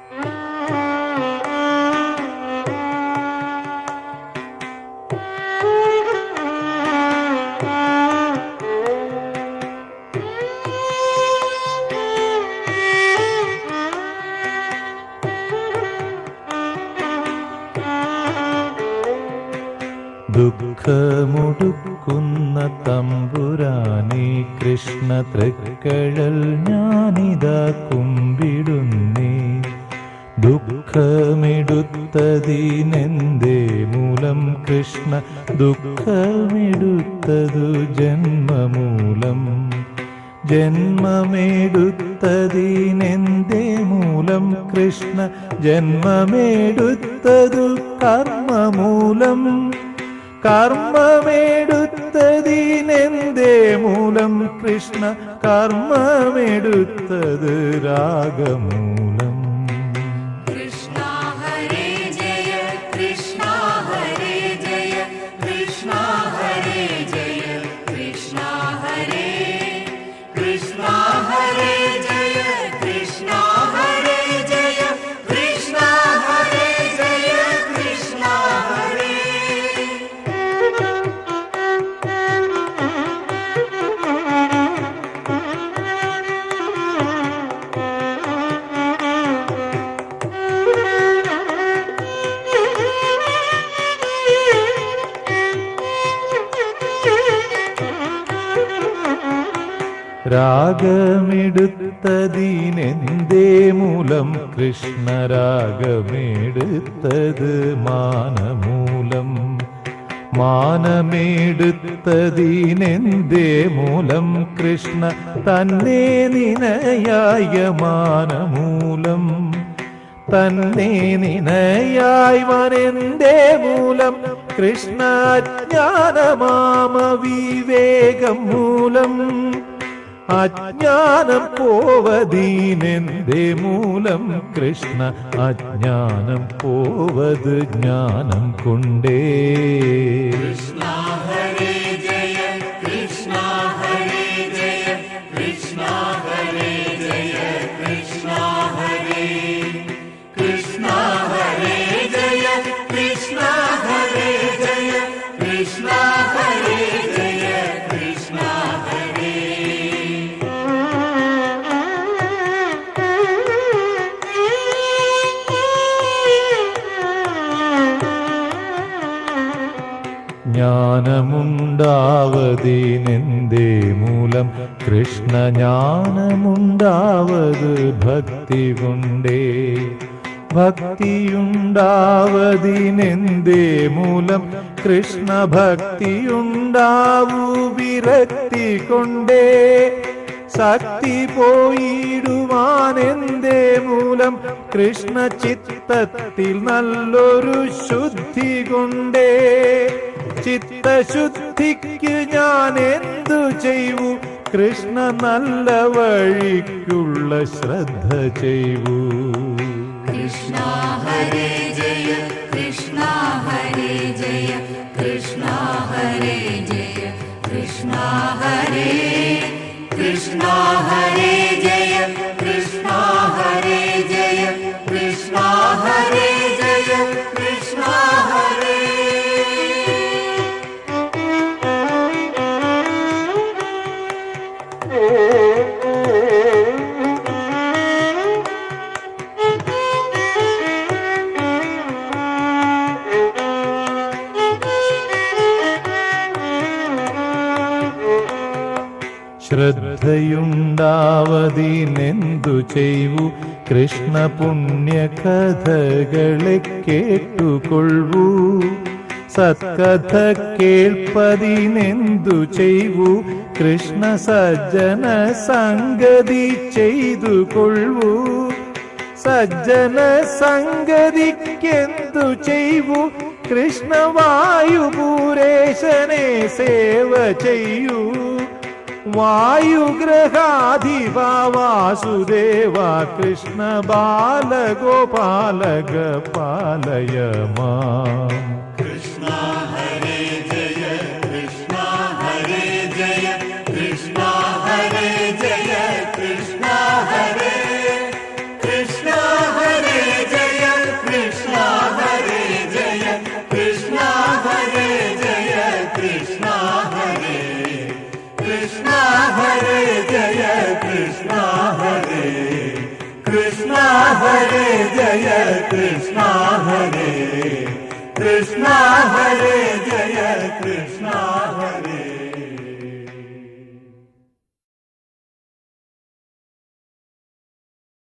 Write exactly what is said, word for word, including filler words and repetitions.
ദുഃഖമൊടുക്കുന്ന തമ്പുരാനേ കൃഷ്ണ തൃക്കഴൽ ഞാനിതാ കുമ്പിടുന്നേ. ദുഃഖമെടുത്തതിനെന്തേ മൂലം കൃഷ്ണ, ദുഃഖമെടുത്തതു ജന്മമൂലം. ജന്മമെടുത്തതിനെന്തേ മൂലം കൃഷ്ണ, ജന്മമെടുത്തതു കർമ്മമൂലം. കർമ്മമെടുത്തതിനെന്തേ മൂലം കൃഷ്ണ, കർമ്മമെടുത്തത് രാഗമൂലം. കൃഷ്ണ ഹരേ ജയ കൃഷ്ണ ഹരേ ജയ കൃഷ്ണ ഹരേ ജയ കൃഷ്ണ ഹരേ കൃഷ്ണ ഹരേ ജയ കൃഷ്ണ ഹരേ ജയ കൃഷ്ണ ഹരേ ജയ കൃഷ്ണ ഹരേ. രാഗമെടുത്തതിനെന്തേ മൂലം കൃഷ്ണ, രാഗമെടുത്തത് മാനമൂലം. മാനമെടുത്തതിനെന്തേ മൂലം കൃഷ്ണ, തന്നെ നിനയായ മാനമൂലം. തന്നെ നിനയായി വനെന്തേ മൂലം കൃഷ്ണ, അജ്ഞാനമാമ വിവേകം മൂലം. അജ്ഞാനം പോവതീനെന്തേ മൂലം കൃഷ്ണ, അജ്ഞാനം പോവത് ജ്ഞാനം കൊണ്ടേ. കൃഷ്ണ ഹരേ ജയ കൃഷ്ണ ഹരേ ജയ കൃഷ്ണ ഹരേ ജയ കൃഷ്ണ ഹരേ കൃഷ്ണ ഹരേ ജയ കൃഷ്ണ ഹരേ ജയ കൃഷ്ണ ഹരേ ജയ കൃഷ്ണ ഹരേ. ജ്ഞാനമുണ്ടാവതിനെന്തേ മൂലം കൃഷ്ണ, ജ്ഞാനമുണ്ടാവത് ഭക്തി കൊണ്ടേ. ഭക്തിയുണ്ടാവതിനെന്തേ മൂലം കൃഷ്ണ, ഭക്തിയുണ്ടാവൂ വിരക്തി കൊണ്ടേ. ശക്തി പോയിടുവാനെന്തേ മൂലം കൃഷ്ണ, ചിത്തത്തിൽ നല്ലൊരു ശുദ്ധി കൊണ്ടേ. ചിത്തശുദ്ധിക്ക് ഞാൻ എന്തു ചെയ്യൂ കൃഷ്ണ, നല്ല വഴിക്കുള്ള ശ്രദ്ധ ചെയ്യൂ. കൃഷ്ണ ഹരേ ജയ കൃഷ്ണ ഹരേ ജയ കൃഷ്ണ ഹരേ ജയ കൃഷ്ണ ഹരേ കൃഷ്ണ ഹരേ ജയ കൃഷ്ണ ഹരേ ജയ കൃഷ്ണ ഹരേ ജയ കൃഷ്ണ ഹരേ. ശ്രദ്ധയുണ്ടാവതിനെന്തു ചെയ്യൂ കൃഷ്ണ, പുണ്യകഥകളെ കേട്ടുകൊള്ളൂ. സത്കഥ കേൾപ്പതിനെന്തു ചെയ്യൂ കൃഷ്ണ, സജ്ജന സംഗതി ചെയ്തുകൊള്ളൂ. സജ്ജന സംഗതിക്കെന്തു ചെയ്യൂ കൃഷ്ണ, വായുപൂരേശനെ സേവ ചെയ്യൂ. വായുഗ്രഹാധിപ വാസുദേവ കൃഷ്ണ, ബാലഗോപാലക പാലയ മാം. കൃഷ്ണ ഹരേ ജയ കൃഷ്ണ ഹരേ ജയ കൃഷ്ണ ഹരേ ജയ കൃഷ്ണ ഹരേ കൃഷ്ണ ഹരേ कृष्णा हरे कृष्णा हरे जय कृष्णा